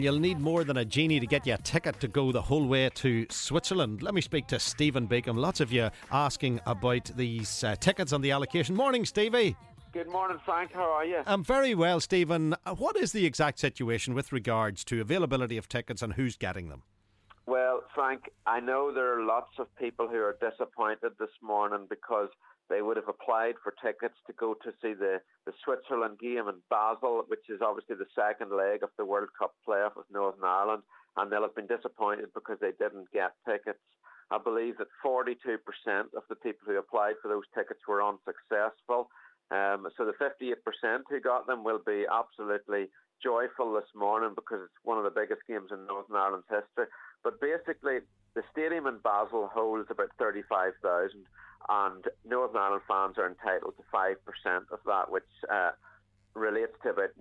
You'll need more than a genie to get you a ticket to go the whole way to Switzerland. Let me speak to Stephen Beacom. Lots of you asking about these tickets on the allocation. Morning, Stevie. Good morning, Frank. How are you? I'm very well, Stephen. What is the exact situation with regards to availability of tickets and who's getting them? Well, Frank, I know there are lots of people who are disappointed this morning because they would have applied for tickets to go to see the Switzerland game in Basel, which is obviously the second leg of the World Cup playoff with Northern Ireland, and they'll have been disappointed because they didn't get tickets. I believe that 42% of the people who applied for those tickets were unsuccessful. So the 58% who got them will be absolutely joyful this morning because it's one of the biggest games in Northern Ireland's history. But basically, the stadium in Basel holds about 35,000, and Northern Ireland fans are entitled to 5% of that, which relates to about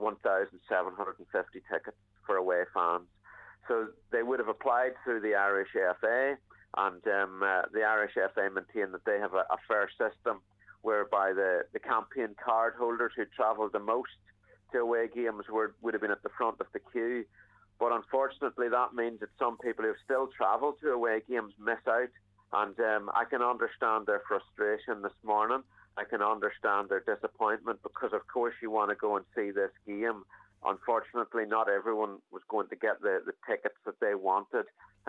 1,750 tickets for away fans. So they would have applied through the Irish FA, and the Irish FA maintain that they have a fair system whereby the campaign card holders who travelled the most to away games would have been at the front of the queue. But unfortunately, that means that some people who have still travelled to away games miss out. And I can understand their frustration this morning. I can understand their disappointment because, of course, you want to go and see this game. Unfortunately, not everyone was going to get the tickets that they wanted.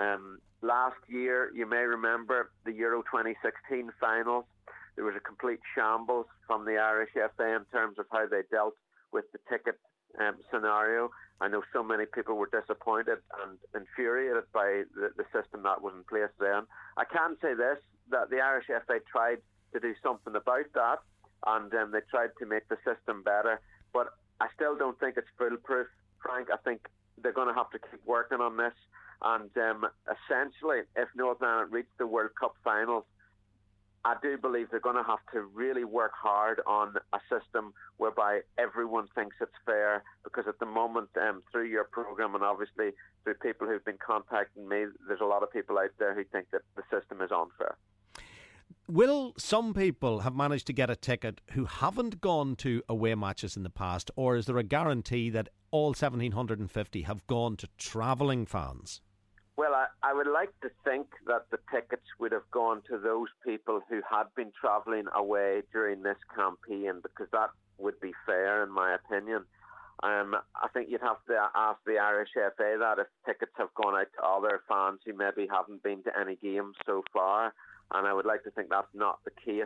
Last year, you may remember the Euro 2016 finals. There was a complete shambles from the Irish FA in terms of how they dealt with the ticket scenario. I know so many people were disappointed and infuriated by the system that was in place then. I can say this, that the Irish FA tried to do something about that, and they tried to make the system better, but I still don't think it's foolproof, Frank. I think they're going to have to keep working on this, and essentially, if Northern Ireland reach the World Cup finals, I do believe they're going to have to really work hard on a system whereby everyone thinks it's fair, because at the moment, through your programme and obviously through people who've been contacting me, there's a lot of people out there who think that the system is unfair. Will some people have managed to get a ticket who haven't gone to away matches in the past, or is there a guarantee that all 1,750 have gone to travelling fans? Well, I would like to think that the tickets would have gone to those people who had been travelling away during this campaign, because that would be fair, in my opinion. I think you'd have to ask the Irish FA that if tickets have gone out to other fans who maybe haven't been to any games so far, and I would like to think that's not the case.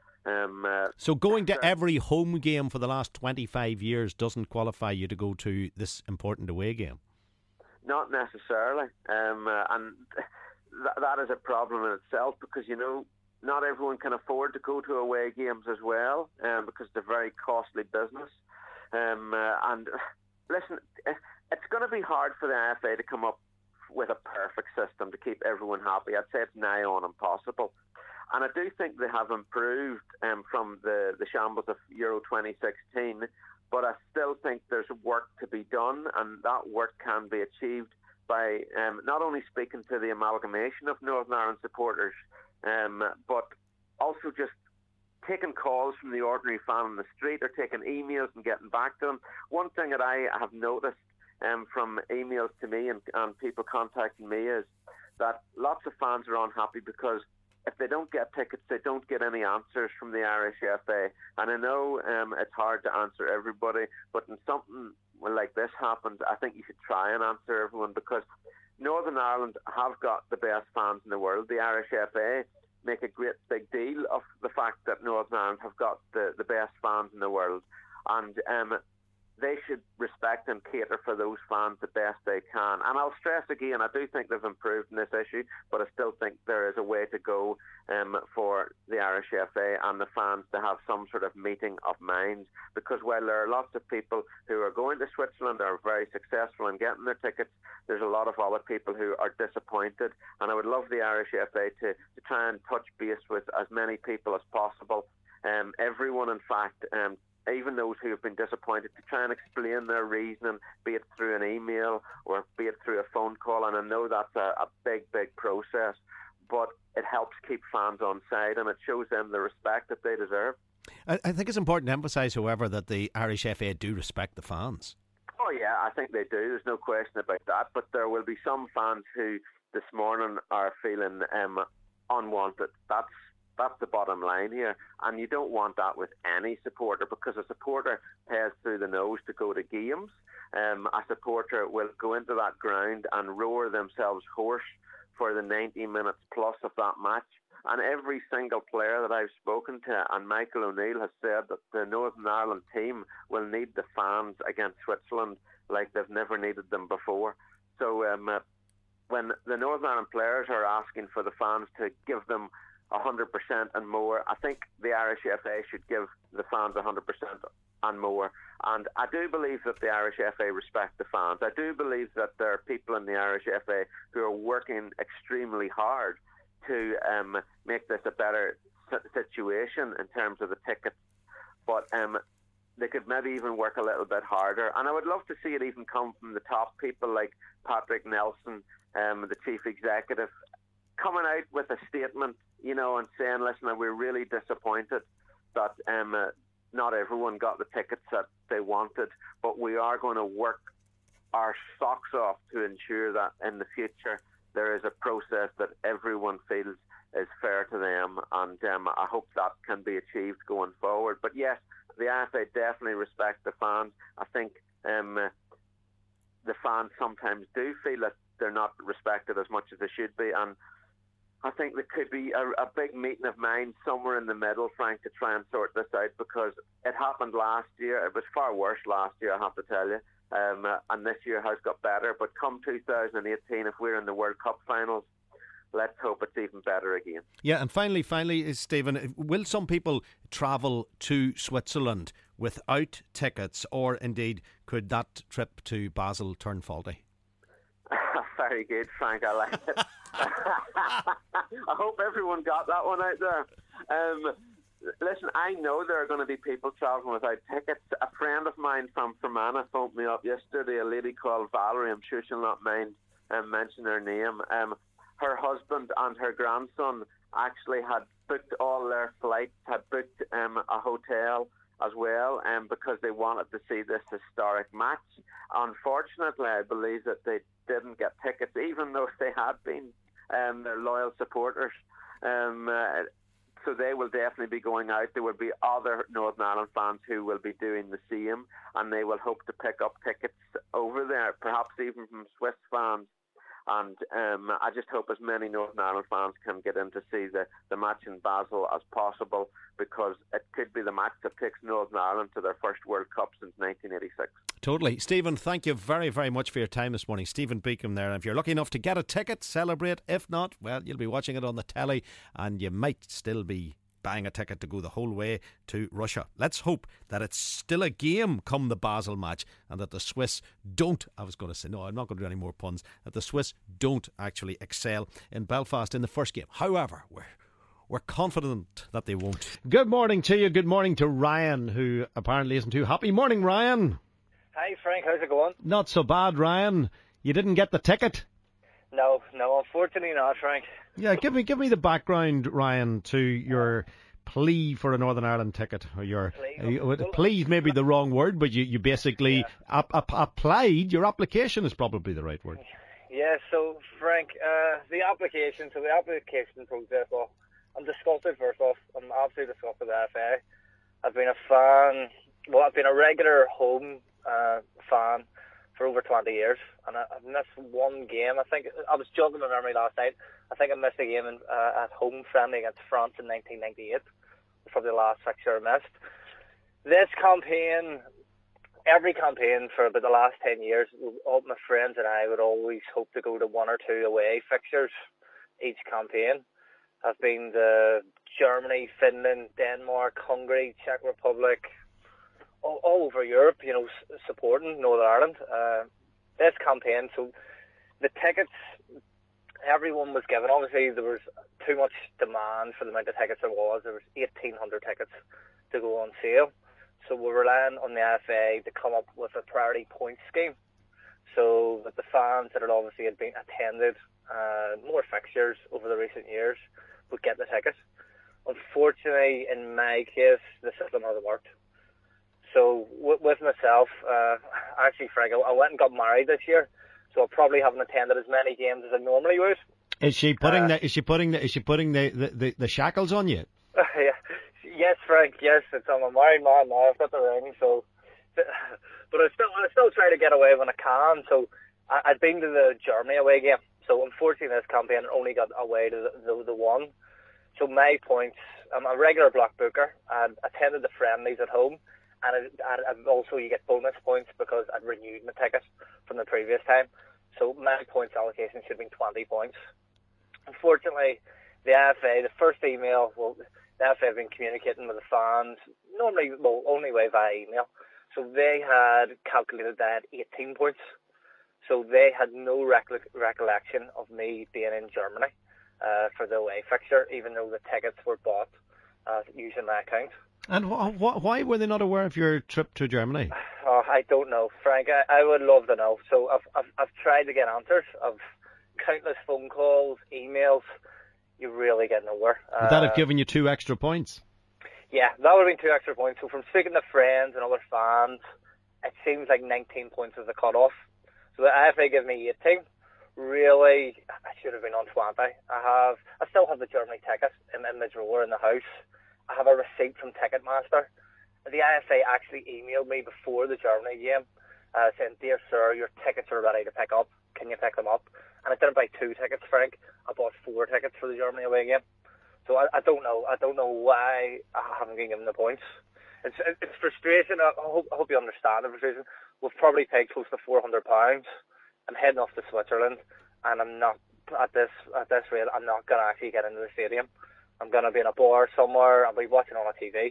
So going to every home game for the last 25 years doesn't qualify you to go to this important away game? Not necessarily, and that is a problem in itself, because, you know, not everyone can afford to go to away games as well, because they're very costly business. And listen, it's going to be hard for the FA to come up with a perfect system to keep everyone happy. I'd say it's nigh on impossible. And I do think they have improved from the shambles of Euro 2016, but I still think there's work to be done, and that work can be achieved by not only speaking to the amalgamation of Northern Ireland supporters, but also just taking calls from the ordinary fan on the street, or taking emails and getting back to them. One thing that I have noticed from emails to me and people contacting me is that lots of fans are unhappy because if they don't get tickets, they don't get any answers from the Irish FA. And I know it's hard to answer everybody, but when something like this happens, I think you should try and answer everyone, because Northern Ireland have got the best fans in the world. The Irish FA make a great big deal of the fact that Northern Ireland have got the best fans in the world. And they should respect and cater for those fans the best they can. And I'll stress again, I do think they've improved in this issue, but I still think there is a way to go for the Irish FA and the fans to have some sort of meeting of minds. Because while there are lots of people who are going to Switzerland, are very successful in getting their tickets, there's a lot of other people who are disappointed. And I would love the Irish FA to try and touch base with as many people as possible. Everyone, in fact, even those who have been disappointed, to try and explain their reasoning, be it through an email or be it through a phone call. And I know that's a big, big process, but it helps keep fans on side, and it shows them the respect that they deserve. I think it's important to emphasise, however, that the Irish FA do respect the fans. Oh yeah, I think they do. There's no question about that. But there will be some fans who this morning are feeling unwanted. That's the bottom line here, and you don't want that with any supporter, because a supporter pays through the nose to go to games. A supporter will go into that ground and roar themselves hoarse for the 90 minutes plus of that match. And every single player that I've spoken to, and Michael O'Neill has said that the Northern Ireland team will need the fans against Switzerland like they've never needed them before. So when the Northern Ireland players are asking for the fans to give them 100% and more, I think the Irish FA should give the fans 100% and more. And I do believe that the Irish FA respect the fans. I do believe that there are people in the Irish FA who are working extremely hard to make this a better situation in terms of the tickets. But they could maybe even work a little bit harder. And I would love to see it even come from the top people like Patrick Nelson, the chief executive, coming out with a statement, you know, and saying, listen, we're really disappointed that not everyone got the tickets that they wanted, but we are going to work our socks off to ensure that in the future there is a process that everyone feels is fair to them, and I hope that can be achieved going forward. But yes, the IFA definitely respect the fans. I think the fans sometimes do feel that they're not respected as much as they should be, and I think there could be a big meeting of minds somewhere in the middle, Frank, to try and sort this out, because it happened last year. It was far worse last year, I have to tell you, and this year has got better. But come 2018, if we're in the World Cup finals, let's hope it's even better again. Yeah, and finally, Stephen, will some people travel to Switzerland without tickets, or indeed could that trip to Basel turn faulty? Very good, Frank. I like it. I hope everyone got that one out there. Listen, I know there are going to be people travelling without tickets. A friend of mine from Fermanagh phoned me up yesterday, a lady called Valerie. I'm sure she'll not mind mentioning her name. Her husband and her grandson actually had booked all their flights, had booked a hotel as well, because they wanted to see this historic match. Unfortunately, I believe that they didn't get tickets, even though they had been their loyal supporters. So they will definitely be going out. There will be other Northern Ireland fans who will be doing the same, and they will hope to pick up tickets over there, perhaps even from Swiss fans. And I just hope as many Northern Ireland fans can get in to see the match in Basel as possible, because it could be the match that takes Northern Ireland to their first World Cup since 1986. Totally. Stephen, thank you very, very much for your time this morning. Stephen Beacom there. And if you're lucky enough to get a ticket, celebrate. If not, well, you'll be watching it on the telly, and you might still be buying a ticket to go the whole way to Russia. Let's hope that it's still a game come the Basel match, and that the Swiss don't, I was going to say, no, I'm not going to do any more puns, that the Swiss don't actually excel in Belfast in the first game. However, we're confident that they won't. Good morning to you. Good morning to Ryan, who apparently isn't too happy. Morning, Ryan. Hi, Frank. How's it going? Not so bad, Ryan. You didn't get the ticket? No, unfortunately not, Frank. Yeah, give me the background, Ryan, to your plea for a Northern Ireland ticket. Or your plea may be the wrong word, but you basically applied. Your application is probably the right word. Yeah, so Frank, the application process. Well, I'm disgusted. First off, I'm absolutely disgusted with the FA. I've been a fan. Well, I've been a regular home fan for over 20 years, and I've missed one game. I think I was jogging my memory last night. I think I missed a game at home friendly against France in 1998. It was probably the last fixture I missed. This campaign, every campaign for about the last 10 years, all my friends and I would always hope to go to one or two away fixtures each campaign. I've been to Germany, Finland, Denmark, Hungary, Czech Republic, all over Europe, you know, supporting Northern Ireland. This campaign, so the tickets, everyone was given. Obviously, there was too much demand for the amount of tickets there was. There was 1,800 tickets to go on sale. So we're relying on the FA to come up with a priority point scheme, so that the fans that obviously had been attended more fixtures over the recent years would get the ticket. Unfortunately, in my case, the system hasn't worked. So with myself, actually, Frank, I went and got married this year, so I probably haven't attended as many games as I normally would. Is she putting the shackles on you? Yeah. Yes, Frank. Yes, I'm a married man now. I've got the ring, so. But I still try to get away when I can. So I'd been to the Germany away game. So unfortunately, this campaign I only got away to the one. So my points. I'm a regular block booker. I attended the friendlies at home, and also you get bonus points because I'd renewed my ticket from the previous time. So my points allocation should have been 20 points. Unfortunately, the AFA, the first email, the AFA have been communicating with the fans, only way via email. So they had calculated that 18 points. So they had no recollection of me being in Germany for the away fixture, even though the tickets were bought using my account. And why were they not aware of your trip to Germany? Oh, I don't know, Frank. I would love to know. So I've tried to get answers. I've countless phone calls, emails. You really get nowhere. Would that have given you 2 extra points? Yeah, that would have been 2 extra points. So from speaking to friends and other fans, it seems like 19 points was the cut-off. So the AFA gave me 18. Really, I should have been on 20. I still have the Germany ticket in my drawer in the house. I have a receipt from Ticketmaster. The AFA actually emailed me before the Germany game saying, "Dear sir, your tickets are ready to pick up. Can you pick them up?" And I didn't buy 2 tickets, Frank. I bought 4 tickets for the Germany away game. So I don't know. I don't know why I haven't been given the points. It's frustration. I hope you understand the frustration. We've probably paid close to £400. I'm heading off to Switzerland, and I'm not at this rate. I'm not going to actually get into the stadium. I'm going to be in a bar somewhere. I'll be watching on a TV.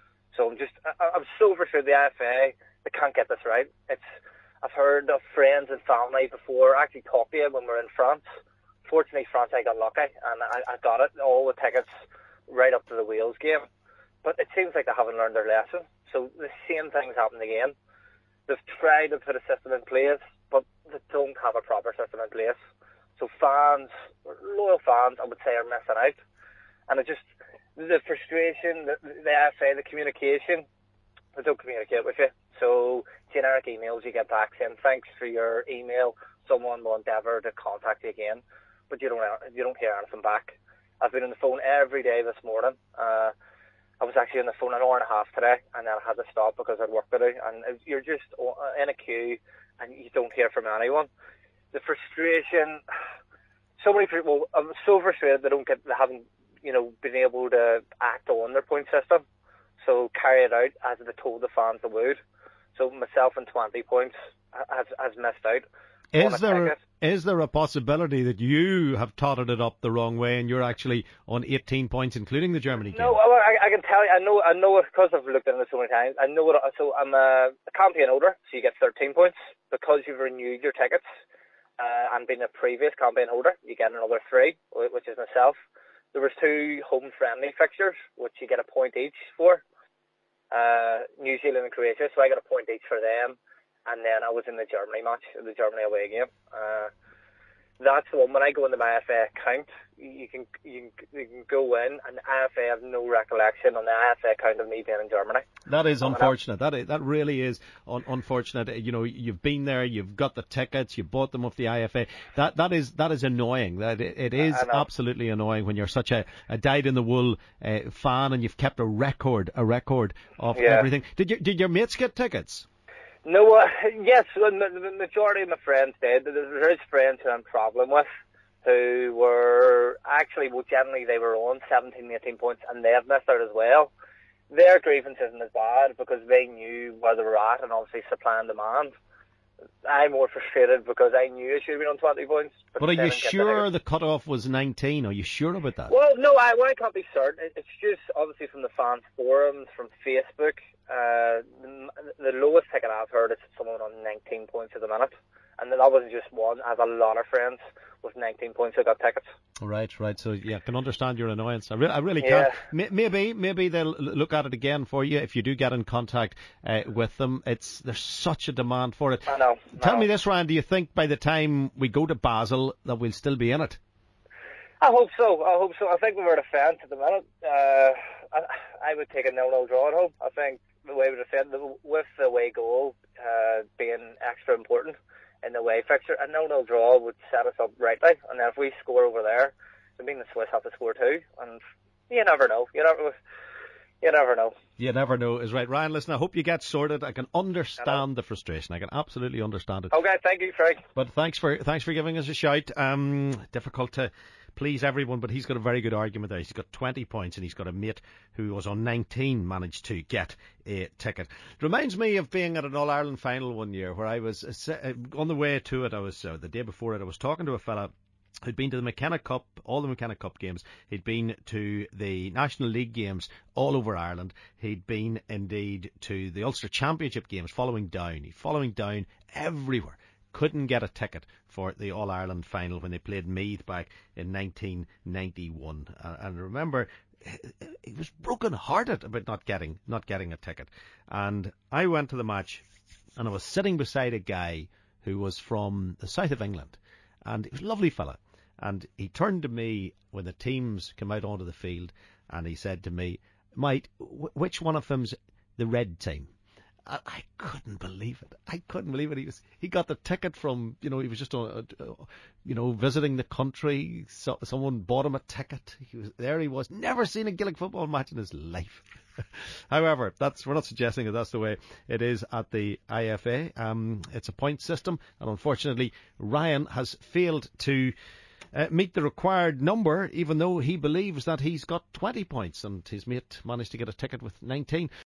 So I'm so frustrated. The AFA, they can't get this right. I've heard of friends and family before actually talk to you when we're in France. Fortunately, France, I got lucky, and I got it, all the tickets right up to the Wales game. But it seems like they haven't learned their lesson. So the same thing's happened again. They've tried to put a system in place, but they don't have a proper system in place. So fans, loyal fans, I would say, are missing out. And the frustration, the AFA, the communication, they don't communicate with you. So generic emails you get back saying, "Thanks for your email. Someone will endeavour to contact you again." But you don't hear anything back. I've been on the phone every day this morning. I was actually on the phone an hour and a half today, and then I had to stop because I had work to do. And you're just in a queue, and you don't hear from anyone. The frustration. So many people. I'm so frustrated they haven't been able to act on their point system. So carry it out as they told the fans they would. So myself and 20 points has missed out. Is there a possibility that you have totted it up the wrong way and you're actually on 18 points, including the Germany game? No, I can tell you. I know it because I've looked at it so many times. I know it. So I'm a campaign holder, so you get 13 points because you've renewed your tickets. And being a previous campaign holder, you get another 3, which is myself. There was 2 home friendly fixtures, which you get a point each for. New Zealand and Croatia, so I got a point each for them. And then I was in the Germany match, the Germany away game. That's the one. When I go into my AFA account, you can go in, and the AFA have no recollection on the AFA account of me being in Germany. That is unfortunate. That really is unfortunate. You've been there, you've got the tickets, you bought them off the IFA. That is annoying. It is absolutely annoying when you're such a dyed-in-the-wool fan and you've kept a record of everything. Did your mates get tickets? No, yes, the majority of my friends did. There is friends who I'm travelling with who were actually, generally they were on 17, 18 points and they've missed out as well. Their grievance isn't as bad because they knew where they were at and obviously supply and demand. I'm more frustrated because I knew I should have been on 20 points. But are you sure the cut-off was 19? Are you sure about that? Well, no, I can't be certain. It's just obviously from the fans forums, from Facebook. The lowest ticket I've heard is someone on 19 points at the minute. And that wasn't just one. I have a lot of friends with 19 points who got tickets. Right. So yeah, I can understand your annoyance. I really can. Maybe they'll look at it again for you if you do get in contact with them. There's such a demand for it. I know. Tell me this, Ryan. Do you think by the time we go to Basel that we'll still be in it? I hope so. I think we're at a fence at the minute. I would take a 0-0 draw at home. I think the way we said, with the away goal being extra important in the away fixture, a 0-0 draw would set us up rightly. And then if we score over there, I mean the Swiss have to score too. And you never know. You never know. You never know is right. Ryan, listen, I hope you get sorted. I can understand the frustration. I can absolutely understand it. Okay, thank you, Frank. But thanks for giving us a shout. Difficult to please everyone, but he's got a very good argument there. He's got 20 points and he's got a mate who was on 19 managed to get a ticket. It reminds me of being at an All-Ireland final one year where I was on the way to it. I was the day before it. I was talking to a fella who'd been to the McKenna Cup, all the McKenna Cup games. He'd been to the National League games all over Ireland. He'd been indeed to the Ulster Championship games, following down everywhere. Couldn't get a ticket for the All-Ireland final when they played Meath back in 1991. And remember, he was broken-hearted about not getting a ticket. And I went to the match, and I was sitting beside a guy who was from the south of England. And he was a lovely fella. And he turned to me when the teams came out onto the field, and he said to me, "Mate, which one of them's the red team?" And I couldn't believe it. He got the ticket from, he was just visiting the country. So someone bought him a ticket. He was never seen a Gaelic football match in his life. However, we're not suggesting that that's the way it is at the IFA. It's a point system, and unfortunately, Ryan has failed to meet the required number, even though he believes that he's got 20 points, and his mate managed to get a ticket with 19.